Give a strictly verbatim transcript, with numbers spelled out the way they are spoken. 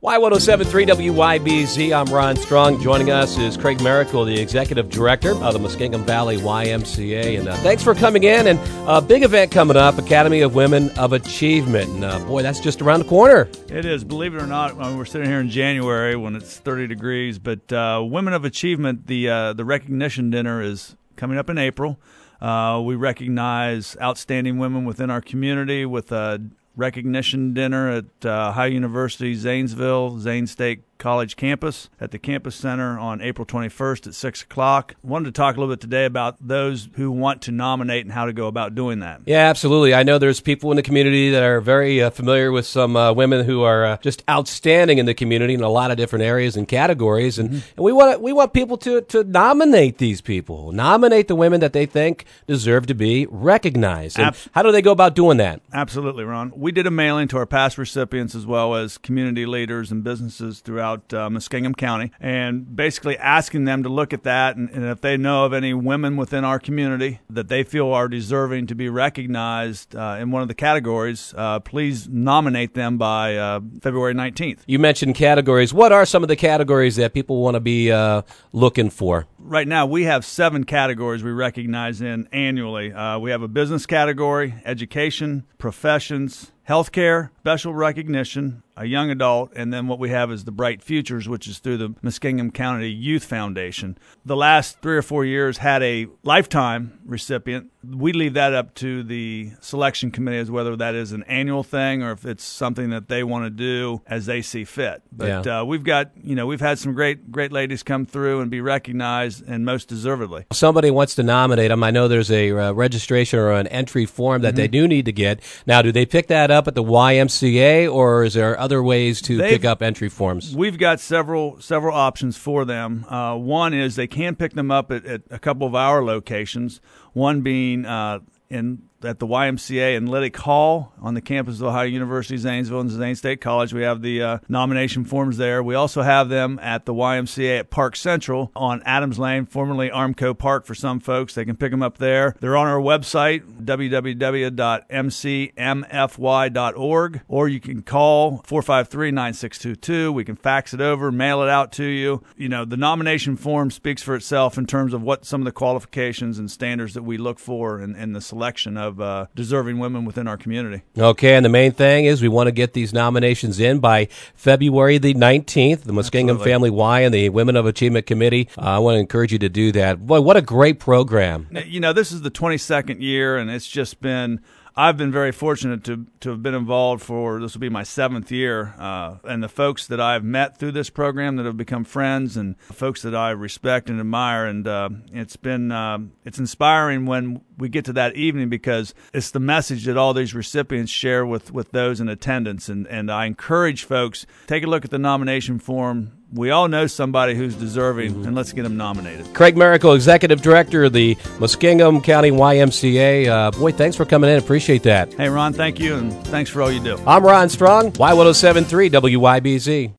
Y one oh seven point three W Y B Z, I'm Ron Strong. Joining us is Craig Miracle, the Executive Director of the Muskingum Valley Y M C A. And uh, thanks for coming in. And a uh, big event coming up, Academy of Women of Achievement. And uh, boy, that's just around the corner. It is. Believe it or not, I mean, we're sitting here in January when it's thirty degrees. But uh, Women of Achievement, the, uh, the recognition dinner is coming up in April. Uh, we recognize outstanding women within our community with a recognition dinner at uh, Ohio University Zanesville, Zane State College campus at the Campus Center on April twenty-first at six o'clock. Wanted to talk a little bit today about those who want to nominate and how to go about doing that. Yeah, absolutely. I know there's people in the community that are very uh, familiar with some uh, women who are uh, just outstanding in the community in a lot of different areas and categories, and, mm-hmm. and we want we want people to, to nominate these people, nominate the women that they think deserve to be recognized. And Abs- how do they go about doing that? Absolutely, Ron. We did a mailing to our past recipients as well as community leaders and businesses throughout uh, Muskingum County, and basically asking them to look at that, and, and if they know of any women within our community that they feel are deserving to be recognized uh, in one of the categories, uh, please nominate them by uh, February nineteenth. You mentioned categories. What are some of the categories that people want to be uh, looking for? Right now, we have seven categories we recognize in annually. Uh, we have a business category, education, professions, healthcare, special recognition, a young adult, and then what we have is the Bright Futures, which is through the Muskingum County Youth Foundation. The last three or four years had a lifetime recipient. We leave that up to the selection committee as whether that is an annual thing or if it's something that they want to do as they see fit. But yeah. uh, we've got, you know, we've had some great, great ladies come through and be recognized, and most deservedly. Somebody wants to nominate them. I know there's a uh, registration or an entry form that mm-hmm. they do need to get. Now, do they pick that up at the Y M C A, or is there other ways to They've, pick up entry forms? We've got several several options for them. Uh, one is they can pick them up at, at a couple of our locations, one being uh, in at the Y M C A in Liddick Hall on the campus of Ohio University, Zanesville, and Zane State College. We have the uh, nomination forms there. We also have them at the Y M C A at Park Central on Adams Lane, formerly Armco Park for some folks. They can pick them up there. They're on our website, w w w dot m c m f y dot org, or you can call four five three, nine six two two. We can fax it over, mail it out to you. You know, the nomination form speaks for itself in terms of what some of the qualifications and standards that we look for in, in the selection of Uh, deserving women within our community. Okay, and the main thing is we want to get these nominations in by February the nineteenth. The Muskingum Absolutely. Family Y and the Women of Achievement Committee. Uh, I want to encourage you to do that. Boy, what a great program. You know, this is the twenty-second year, and it's just been I've been very fortunate to to have been involved for, this will be my seventh year, uh, and the folks that I've met through this program that have become friends and folks that I respect and admire, and uh, it's been uh, it's inspiring when we get to that evening because it's the message that all these recipients share with, with those in attendance, and, and I encourage folks, take a look at the nomination form. We all know somebody who's deserving, and let's get them nominated. Craig Miracle, Executive Director of the Muskingum County Y M C A. Uh, boy, thanks for coming in. Appreciate that. Hey, Ron, thank you, and thanks for all you do. I'm Ron Strong, Y one oh seven point three W Y B Z.